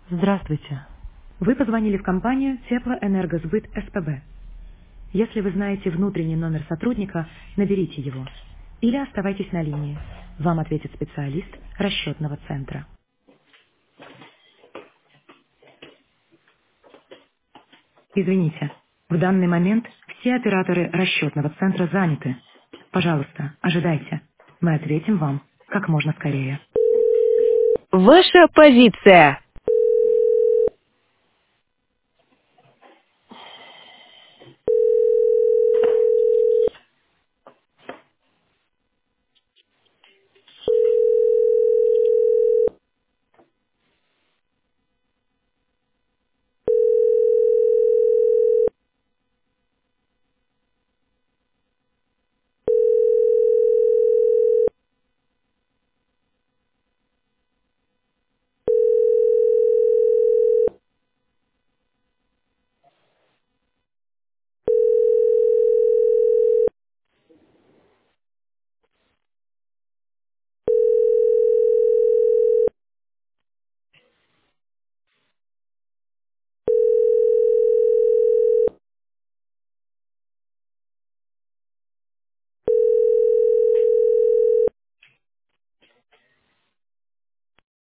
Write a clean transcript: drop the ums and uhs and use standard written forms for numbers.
Здравствуйте. Вы позвонили в компанию Теплоэнергосбыт СПБ. Если вы знаете внутренний номер сотрудника, наберите его. Или оставайтесь на линии. Вам ответит специалист расчетного центра. Извините, в данный момент все операторы расчетного центра заняты. Пожалуйста, ожидайте. Мы ответим вам как можно скорее. Ваша позиция.